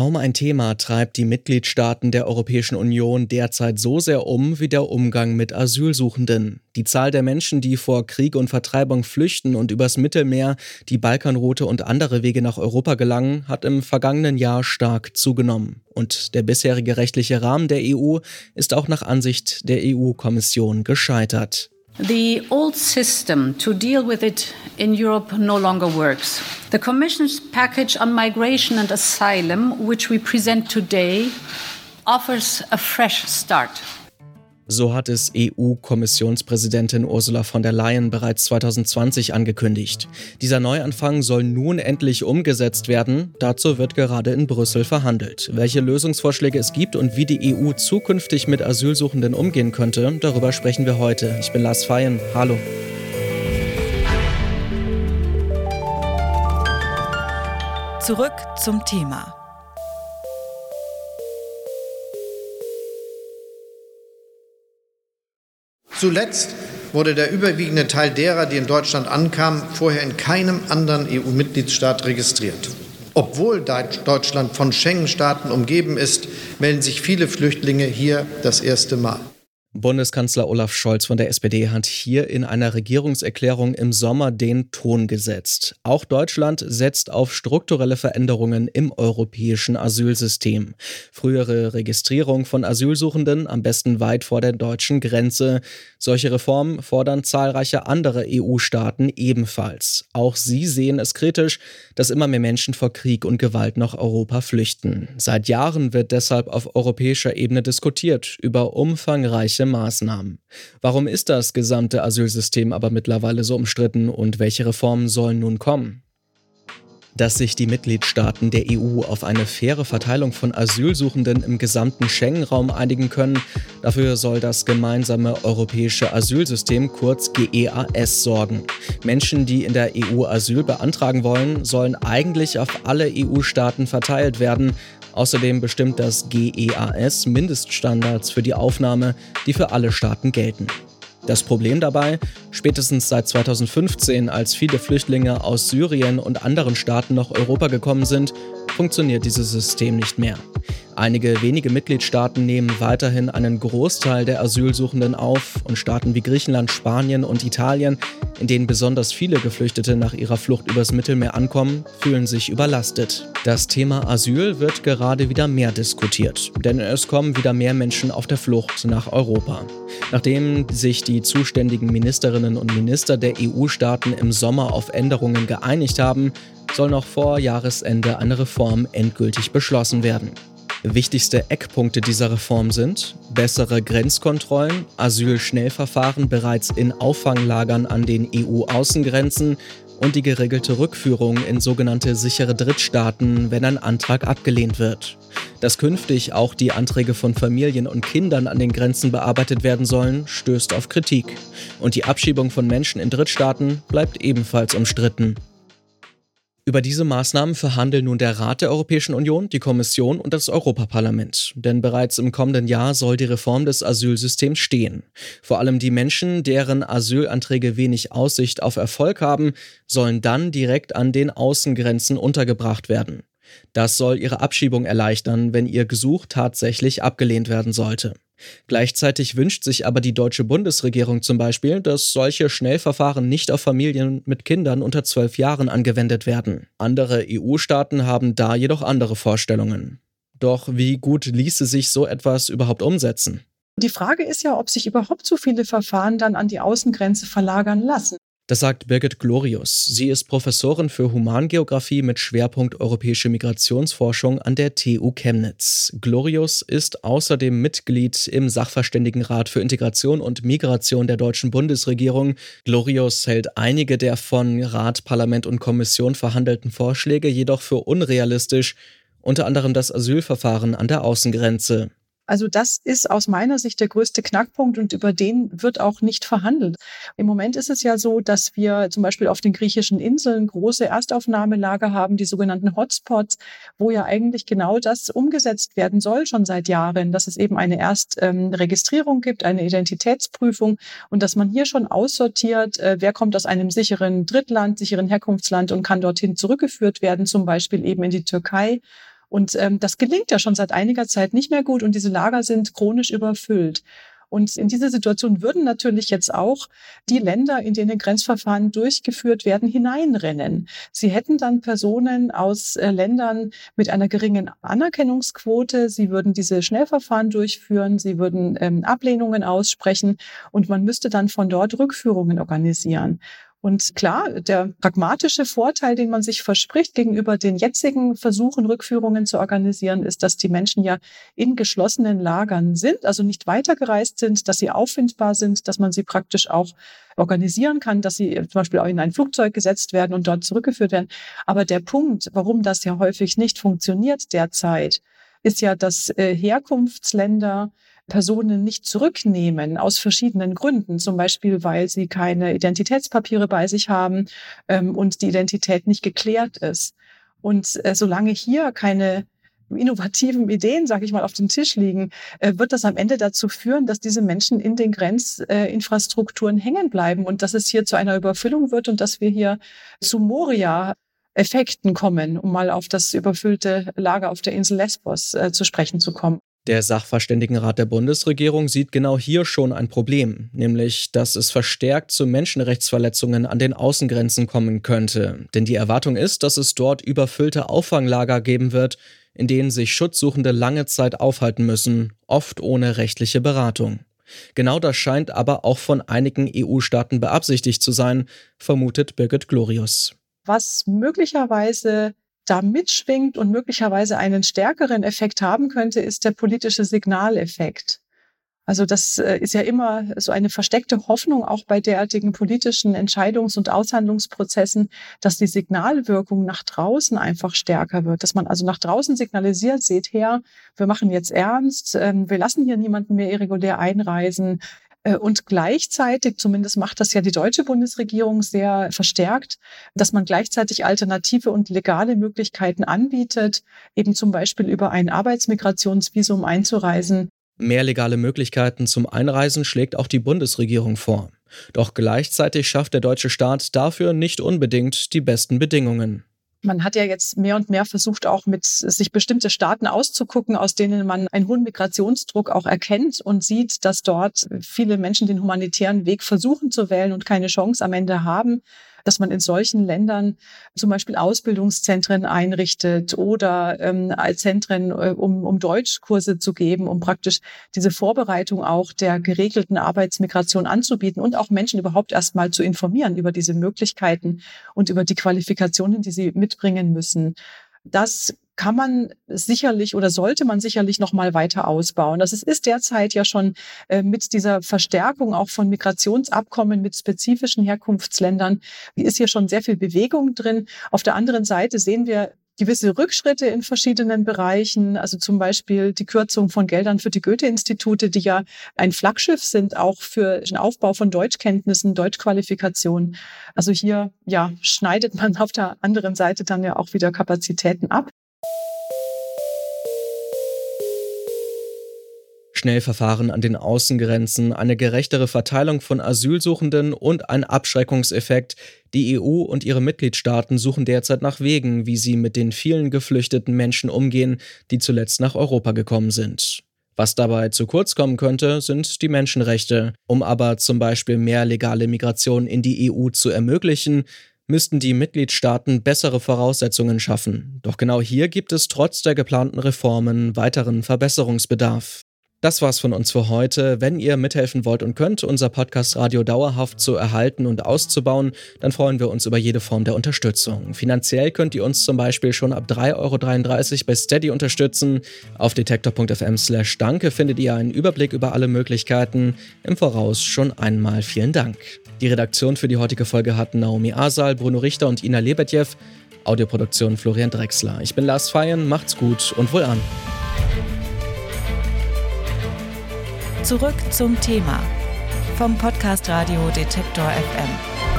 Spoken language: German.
Kaum ein Thema treibt die Mitgliedstaaten der Europäischen Union derzeit so sehr wie der Umgang mit Asylsuchenden. Die Zahl der Menschen, die vor Krieg und Vertreibung flüchten und übers Mittelmeer, die Balkanroute und andere Wege nach Europa gelangen, hat im vergangenen Jahr stark zugenommen. Und der bisherige rechtliche Rahmen der EU ist auch nach Ansicht der EU-Kommission gescheitert. The old system to deal with it in Europe no longer works. The Commission's package on migration and asylum, which we present today, offers a fresh start. So hat es EU-Kommissionspräsidentin Ursula von der Leyen bereits 2020 angekündigt. Dieser Neuanfang soll nun endlich umgesetzt werden. Dazu wird gerade in Brüssel verhandelt. Welche Lösungsvorschläge es gibt und wie die EU zukünftig mit Asylsuchenden umgehen könnte, darüber sprechen wir heute. Ich bin Lars Feyen. Hallo. Zurück zum Thema. Zuletzt wurde der überwiegende Teil derer, die in Deutschland ankamen, vorher in keinem anderen EU-Mitgliedstaat registriert. Obwohl Deutschland von Schengen-Staaten umgeben ist, melden sich viele Flüchtlinge hier das erste Mal. Bundeskanzler Olaf Scholz von der SPD hat hier in einer Regierungserklärung im Sommer den Ton gesetzt. Auch Deutschland setzt auf strukturelle Veränderungen im europäischen Asylsystem. Frühere Registrierung von Asylsuchenden, am besten weit vor der deutschen Grenze. Solche Reformen fordern zahlreiche andere EU-Staaten ebenfalls. Auch sie sehen es kritisch, dass immer mehr Menschen vor Krieg und Gewalt nach Europa flüchten. Seit Jahren wird deshalb auf europäischer Ebene diskutiert über umfangreiche Maßnahmen. Warum ist das gesamte Asylsystem aber mittlerweile so umstritten und welche Reformen sollen nun kommen? Dass sich die Mitgliedstaaten der EU auf eine faire Verteilung von Asylsuchenden im gesamten Schengen-Raum einigen können, dafür soll das gemeinsame europäische Asylsystem, kurz GEAS, sorgen. Menschen, die in der EU Asyl beantragen wollen, sollen eigentlich auf alle EU-Staaten verteilt werden. Außerdem bestimmt das GEAS Mindeststandards für die Aufnahme, die für alle Staaten gelten. Das Problem dabei: Spätestens seit 2015, als viele Flüchtlinge aus Syrien und anderen Staaten nach Europa gekommen sind, funktioniert dieses System nicht mehr. Einige wenige Mitgliedstaaten nehmen weiterhin einen Großteil der Asylsuchenden auf und Staaten wie Griechenland, Spanien und Italien, in denen besonders viele Geflüchtete nach ihrer Flucht übers Mittelmeer ankommen, fühlen sich überlastet. Das Thema Asyl wird gerade wieder mehr diskutiert, denn es kommen wieder mehr Menschen auf der Flucht nach Europa. Nachdem sich die zuständigen Ministerinnen und Minister der EU-Staaten im Sommer auf Änderungen geeinigt haben, soll noch vor Jahresende eine Reform endgültig beschlossen werden. Wichtigste Eckpunkte dieser Reform sind: bessere Grenzkontrollen, Asylschnellverfahren bereits in Auffanglagern an den EU-Außengrenzen und die geregelte Rückführung in sogenannte sichere Drittstaaten, wenn ein Antrag abgelehnt wird. Dass künftig auch die Anträge von Familien und Kindern an den Grenzen bearbeitet werden sollen, stößt auf Kritik. Und die Abschiebung von Menschen in Drittstaaten bleibt ebenfalls umstritten. Über diese Maßnahmen verhandeln nun der Rat der Europäischen Union, die Kommission und das Europaparlament. Denn bereits im kommenden Jahr soll die Reform des Asylsystems stehen. Vor allem die Menschen, deren Asylanträge wenig Aussicht auf Erfolg haben, sollen dann direkt an den Außengrenzen untergebracht werden. Das soll ihre Abschiebung erleichtern, wenn ihr Gesuch tatsächlich abgelehnt werden sollte. Gleichzeitig wünscht sich aber die deutsche Bundesregierung zum Beispiel, dass solche Schnellverfahren nicht auf Familien mit Kindern unter 12 Jahren angewendet werden. Andere EU-Staaten haben da jedoch andere Vorstellungen. Doch wie gut ließe sich so etwas überhaupt umsetzen? Die Frage ist ja, ob sich überhaupt so viele Verfahren dann an die Außengrenze verlagern lassen. Das sagt Birgit Glorius. Sie ist Professorin für Humangeographie mit Schwerpunkt europäische Migrationsforschung an der TU Chemnitz. Glorius ist außerdem Mitglied im Sachverständigenrat für Integration und Migration der deutschen Bundesregierung. Glorius hält einige der von Rat, Parlament und Kommission verhandelten Vorschläge jedoch für unrealistisch, unter anderem das Asylverfahren an der Außengrenze. Also das ist aus meiner Sicht der größte Knackpunkt und über den wird auch nicht verhandelt. Im Moment ist es ja so, dass wir zum Beispiel auf den griechischen Inseln große Erstaufnahmelager haben, die sogenannten Hotspots, wo ja eigentlich genau das umgesetzt werden soll schon seit Jahren, dass es eben eine Erstregistrierung gibt, eine Identitätsprüfung und dass man hier schon aussortiert, wer kommt aus einem sicheren Drittland, sicheren Herkunftsland und kann dorthin zurückgeführt werden, zum Beispiel eben in die Türkei. Und das gelingt ja schon seit einiger Zeit nicht mehr gut und diese Lager sind chronisch überfüllt. Und in diese Situation würden natürlich jetzt auch die Länder, in denen Grenzverfahren durchgeführt werden, hineinrennen. Sie hätten dann Personen aus Ländern mit einer geringen Anerkennungsquote. Sie würden diese Schnellverfahren durchführen. Sie würden Ablehnungen aussprechen. Und man müsste dann von dort Rückführungen organisieren. Und klar, der pragmatische Vorteil, den man sich verspricht gegenüber den jetzigen Versuchen, Rückführungen zu organisieren, ist, dass die Menschen ja in geschlossenen Lagern sind, also nicht weitergereist sind, dass sie auffindbar sind, dass man sie praktisch auch organisieren kann, dass sie zum Beispiel auch in ein Flugzeug gesetzt werden und dort zurückgeführt werden. Aber der Punkt, warum das ja häufig nicht funktioniert derzeit, ist ja, dass Herkunftsländer Personen nicht zurücknehmen aus verschiedenen Gründen, zum Beispiel, weil sie keine Identitätspapiere bei sich haben und die Identität nicht geklärt ist. Und solange hier keine innovativen Ideen, sage ich mal, auf dem Tisch liegen, wird das am Ende dazu führen, dass diese Menschen in den Grenzinfrastrukturen hängen bleiben und dass es hier zu einer Überfüllung wird und dass wir hier zu Moria-Effekten kommen, um mal auf das überfüllte Lager auf der Insel Lesbos zu sprechen zu kommen. Der Sachverständigenrat der Bundesregierung sieht genau hier schon ein Problem, nämlich, dass es verstärkt zu Menschenrechtsverletzungen an den Außengrenzen kommen könnte. Denn die Erwartung ist, dass es dort überfüllte Auffanglager geben wird, in denen sich Schutzsuchende lange Zeit aufhalten müssen, oft ohne rechtliche Beratung. Genau das scheint aber auch von einigen EU-Staaten beabsichtigt zu sein, vermutet Birgit Glorius. Was möglicherweise da mitschwingt und möglicherweise einen stärkeren Effekt haben könnte, ist der politische Signaleffekt. Also das ist ja immer so eine versteckte Hoffnung auch bei derartigen politischen Entscheidungs- und Aushandlungsprozessen, dass die Signalwirkung nach draußen einfach stärker wird, dass man also nach draußen signalisiert, seht her, wir machen jetzt ernst, wir lassen hier niemanden mehr irregulär einreisen. Und gleichzeitig, zumindest macht das ja die deutsche Bundesregierung sehr verstärkt, dass man gleichzeitig alternative und legale Möglichkeiten anbietet, eben zum Beispiel über ein Arbeitsmigrationsvisum einzureisen. Mehr legale Möglichkeiten zum Einreisen schlägt auch die Bundesregierung vor. Doch gleichzeitig schafft der deutsche Staat dafür nicht unbedingt die besten Bedingungen. Man hat ja jetzt mehr und mehr versucht, auch mit sich bestimmte Staaten auszugucken, aus denen man einen hohen Migrationsdruck auch erkennt und sieht, dass dort viele Menschen den humanitären Weg versuchen zu wählen und keine Chance am Ende haben, dass man in solchen Ländern zum Beispiel Ausbildungszentren einrichtet oder Zentren, um Deutschkurse zu geben, um praktisch diese Vorbereitung auch der geregelten Arbeitsmigration anzubieten und auch Menschen überhaupt erstmal zu informieren über diese Möglichkeiten und über die Qualifikationen, die sie mitbringen müssen. Das kann man sicherlich oder sollte man sicherlich noch mal weiter ausbauen. Das ist derzeit ja schon mit dieser Verstärkung auch von Migrationsabkommen mit spezifischen Herkunftsländern, ist hier schon sehr viel Bewegung drin. Auf der anderen Seite sehen wir gewisse Rückschritte in verschiedenen Bereichen, also zum Beispiel die Kürzung von Geldern für die Goethe-Institute, die ja ein Flaggschiff sind, auch für den Aufbau von Deutschkenntnissen, Deutschqualifikationen. Also hier schneidet man auf der anderen Seite dann ja auch wieder Kapazitäten ab. Schnellverfahren an den Außengrenzen, eine gerechtere Verteilung von Asylsuchenden und ein Abschreckungseffekt. Die EU und ihre Mitgliedstaaten suchen derzeit nach Wegen, wie sie mit den vielen geflüchteten Menschen umgehen, die zuletzt nach Europa gekommen sind. Was dabei zu kurz kommen könnte, sind die Menschenrechte. Um aber zum Beispiel mehr legale Migration in die EU zu ermöglichen, müssten die Mitgliedstaaten bessere Voraussetzungen schaffen. Doch genau hier gibt es trotz der geplanten Reformen weiteren Verbesserungsbedarf. Das war's von uns für heute. Wenn ihr mithelfen wollt und könnt, unser Podcast-Radio dauerhaft zu erhalten und auszubauen, dann freuen wir uns über jede Form der Unterstützung. Finanziell könnt ihr uns zum Beispiel schon ab 3,33 € bei Steady unterstützen. Auf detektor.fm/danke findet ihr einen Überblick über alle Möglichkeiten. Im Voraus schon einmal vielen Dank. Die Redaktion für die heutige Folge hatten Naomi Asal, Bruno Richter und Ina Lebedjew. Audioproduktion Florian Drexler. Ich bin Lars Feyen, macht's gut und wohlan. Zurück zum Thema vom Podcast Radio Detektor FM.